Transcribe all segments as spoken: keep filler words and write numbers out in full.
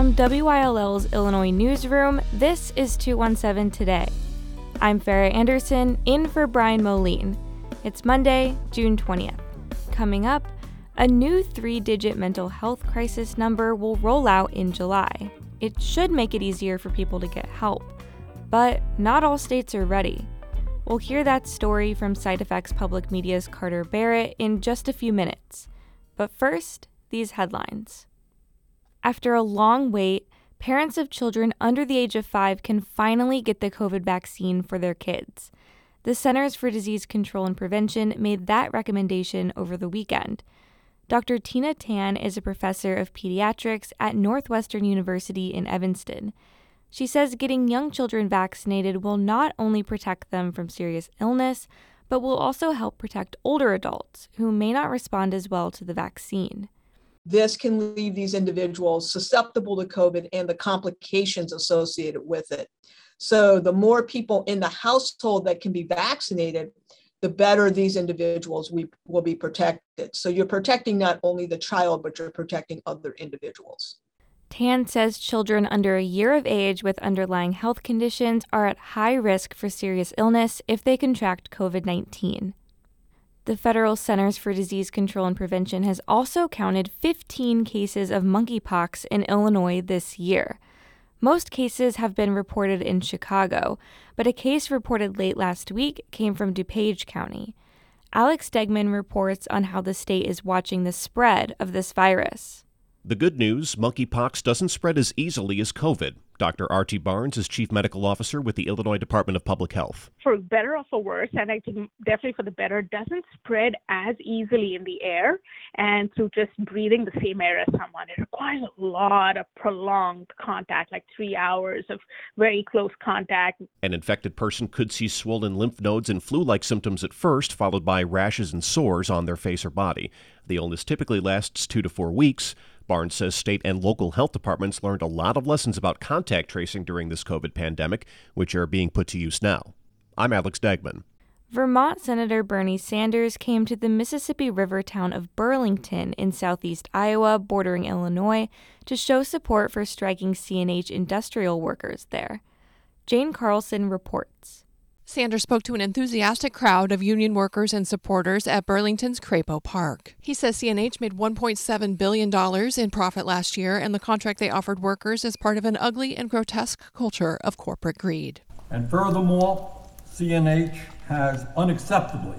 From W I L L's Illinois Newsroom, this is two one seven Today. I'm Farah Anderson, in for Brian Moline. It's Monday, June twentieth. Coming up, a new three-digit mental health crisis number will roll out in July. It should make it easier for people to get help, but not all states are ready. We'll hear that story from SideEffects Public Media's Carter Barrett in just a few minutes. But first, these headlines. After a long wait, parents of children under the age of five can finally get the COVID vaccine for their kids. The Centers for Disease Control and Prevention made that recommendation over the weekend. Doctor Tina Tan is a professor of pediatrics at Northwestern University in Evanston. She says getting young children vaccinated will not only protect them from serious illness, but will also help protect older adults who may not respond as well to the vaccine. This can leave these individuals susceptible to COVID and the complications associated with it. So the more people in the household that can be vaccinated, the better these individuals we will be protected. So you're protecting not only the child, but you're protecting other individuals. Tan says children under a year of age with underlying health conditions are at high risk for serious illness if they contract COVID nineteen. The Federal Centers for Disease Control and Prevention has also counted fifteen cases of monkeypox in Illinois this year. Most cases have been reported in Chicago, but a case reported late last week came from DuPage County. Alex Stegman reports on how the state is watching the spread of this virus. The good news, monkeypox doesn't spread as easily as COVID. Doctor Artie Barnes is Chief Medical Officer with the Illinois Department of Public Health. For better or for worse, and I think definitely for the better, doesn't spread as easily in the air and through just breathing the same air as someone. It requires a lot of prolonged contact, like three hours of very close contact. An infected person could see swollen lymph nodes and flu-like symptoms at first, followed by rashes and sores on their face or body. The illness typically lasts two to four weeks. Barnes says state and local health departments learned a lot of lessons about contact tracing during this COVID pandemic, which are being put to use now. I'm Alex Dagman. Vermont Senator Bernie Sanders came to the Mississippi River town of Burlington in southeast Iowa, bordering Illinois, to show support for striking C N H industrial workers there. Jane Carlson reports. Sanders spoke to an enthusiastic crowd of union workers and supporters at Burlington's Crapo Park. He says C N H made one point seven billion dollars in profit last year, and the contract they offered workers is part of an ugly and grotesque culture of corporate greed. And furthermore, C N H has unacceptably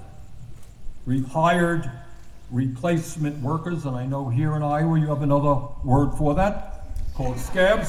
rehired replacement workers, and I know here in Iowa you have another word for that, called scabs.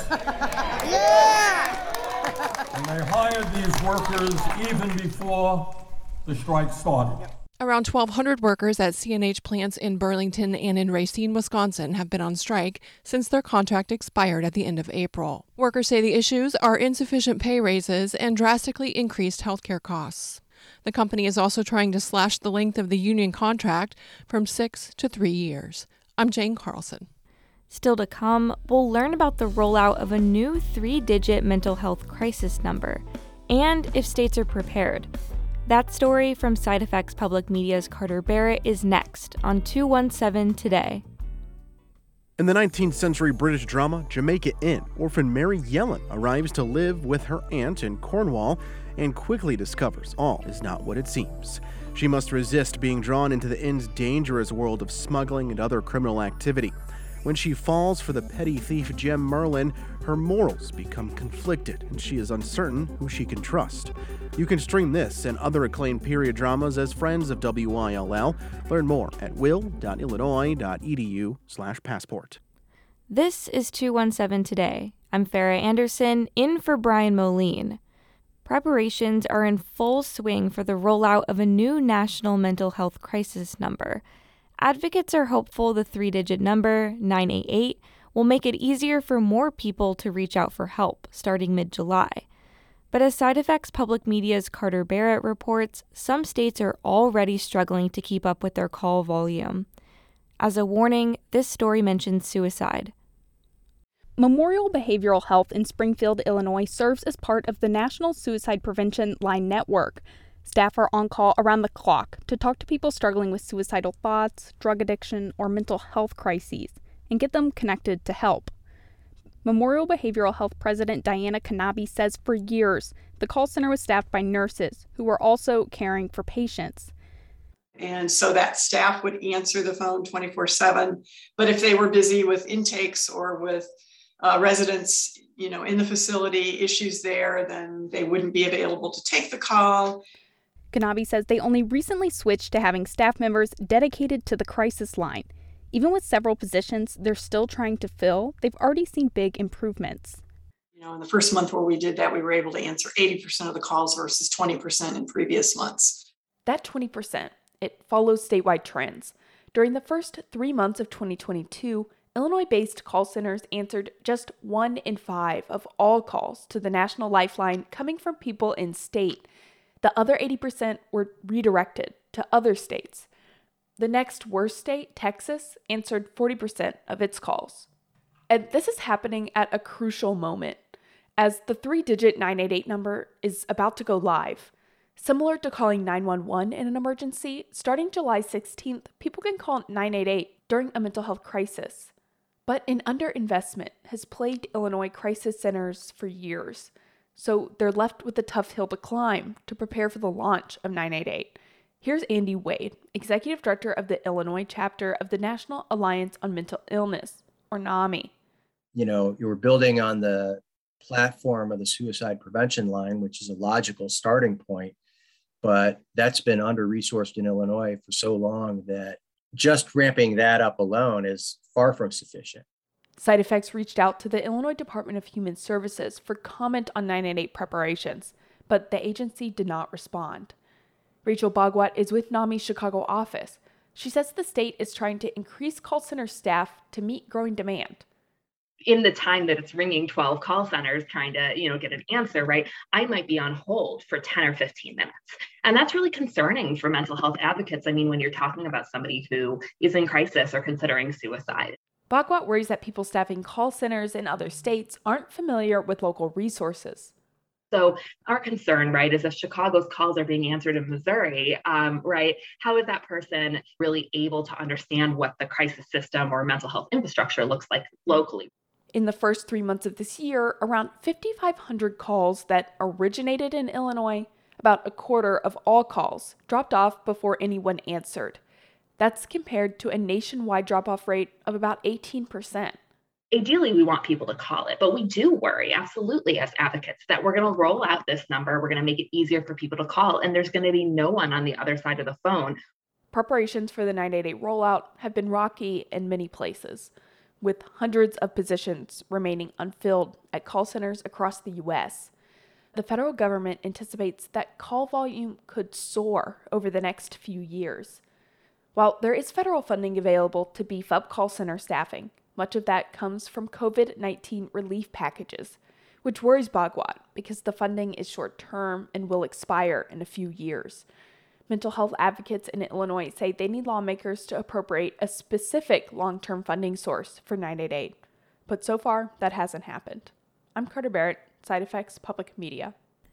Yeah! And they hired these workers even before the strike started. Around twelve hundred workers at C N H plants in Burlington and in Racine, Wisconsin have been on strike since their contract expired at the end of April. Workers say the issues are insufficient pay raises and drastically increased healthcare costs. The company is also trying to slash the length of the union contract from six to three years. I'm Jane Carlson. Still to come, we'll learn about the rollout of a new three-digit mental health crisis number, and if states are prepared. That story from SideEffects Public Media's Carter Barrett is next on two one seven Today. In the nineteenth century British drama Jamaica Inn, orphan Mary Yellen arrives to live with her aunt in Cornwall and quickly discovers all is not what it seems. She must resist being drawn into the inn's dangerous world of smuggling and other criminal activity. When she falls for the petty thief Jem Merlin, her morals become conflicted and she is uncertain who she can trust. You can stream this and other acclaimed period dramas as friends of W I L L. Learn more at will.illinois.edu slash passport. This is two one seven Today. I'm Farah Anderson, in for Brian Moline. Preparations are in full swing for the rollout of a new national mental health crisis number. Advocates are hopeful the three-digit number, nine eight eight, will make it easier for more people to reach out for help starting mid-July. But as SideEffects Public Media's Carter Barrett reports, some states are already struggling to keep up with their call volume. As a warning, this story mentions suicide. Memorial Behavioral Health in Springfield, Illinois serves as part of the National Suicide Prevention Line Network. Staff are on call around the clock to talk to people struggling with suicidal thoughts, drug addiction, or mental health crises, and get them connected to help. Memorial Behavioral Health President Diana Kanabi says for years, the call center was staffed by nurses who were also caring for patients. And so that staff would answer the phone twenty-four seven. But if they were busy with intakes or with uh, residents, you know, in the facility, issues there, then they wouldn't be available to take the call. Kanabi says they only recently switched to having staff members dedicated to the crisis line. Even with several positions they're still trying to fill, they've already seen big improvements. You know, in the first month where we did that, we were able to answer eighty percent of the calls versus twenty percent in previous months. That twenty percent, it follows statewide trends. During the first three months of twenty twenty-two, Illinois-based call centers answered just one in five of all calls to the National Lifeline coming from people in state. The other eighty percent were redirected to other states. The next worst state, Texas, answered forty percent of its calls. And this is happening at a crucial moment, as the three-digit nine eight eight number is about to go live. Similar to calling nine one one in an emergency, starting July sixteenth, people can call nine eight eight during a mental health crisis. But an underinvestment has plagued Illinois crisis centers for years, so they're left with a tough hill to climb to prepare for the launch of nine eight eight. Here's Andy Wade, Executive Director of the Illinois chapter of the National Alliance on Mental Illness, or NAMI. You know, you were building on the platform of the suicide prevention line, which is a logical starting point, but that's been under-resourced in Illinois for so long that just ramping that up alone is far from sufficient. Side Effects reached out to the Illinois Department of Human Services for comment on nine eight eight preparations, but the agency did not respond. Rachel Bogwat is with NAMI's Chicago office. She says the state is trying to increase call center staff to meet growing demand. In the time that it's ringing twelve call centers trying to, you know, get an answer, right, I might be on hold for ten or fifteen minutes. And that's really concerning for mental health advocates. I mean, when you're talking about somebody who is in crisis or considering suicide. Bogwat worries that people staffing call centers in other states aren't familiar with local resources. So our concern, right, is if Chicago's calls are being answered in Missouri, um, right, how is that person really able to understand what the crisis system or mental health infrastructure looks like locally? In the first three months of this year, around fifty-five hundred calls that originated in Illinois, about a quarter of all calls, dropped off before anyone answered. That's compared to a nationwide drop-off rate of about eighteen percent. Ideally, we want people to call it, but we do worry, absolutely, as advocates, that we're going to roll out this number, we're going to make it easier for people to call, and there's going to be no one on the other side of the phone. Preparations for the nine eight eight rollout have been rocky in many places, with hundreds of positions remaining unfilled at call centers across the U S. The federal government anticipates that call volume could soar over the next few years. While there is federal funding available to beef up call center staffing, much of that comes from covid nineteen relief packages, which worries Bogwat because the funding is short-term and will expire in a few years. Mental health advocates in Illinois say they need lawmakers to appropriate a specific long-term funding source for nine eight eight. But so far, that hasn't happened. I'm Carter Barrett, Side Effects Public Media.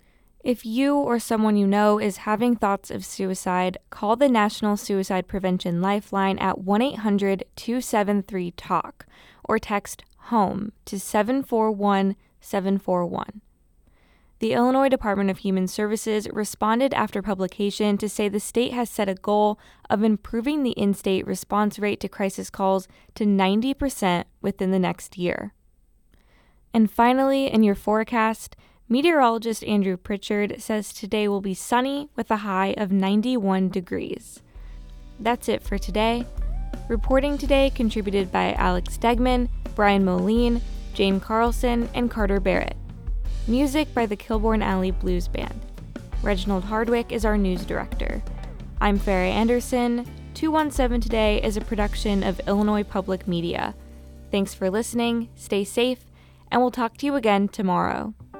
If you or someone you know is having thoughts of suicide, call the National Suicide Prevention Lifeline at one eight hundred two seven three talk or text HOME to seven four one seven four one. The Illinois Department of Human Services responded after publication to say the state has set a goal of improving the in-state response rate to crisis calls to ninety percent within the next year. And finally, in your forecast, meteorologist Andrew Pritchard says today will be sunny with a high of ninety-one degrees. That's it for today. Reporting today contributed by Alex Stegman, Brian Moline, Jane Carlson, and Carter Barrett. Music by the Kilbourne Alley Blues Band. Reginald Hardwick is our news director. I'm Farrah Anderson. two one seven Today is a production of Illinois Public Media. Thanks for listening, stay safe, and we'll talk to you again tomorrow.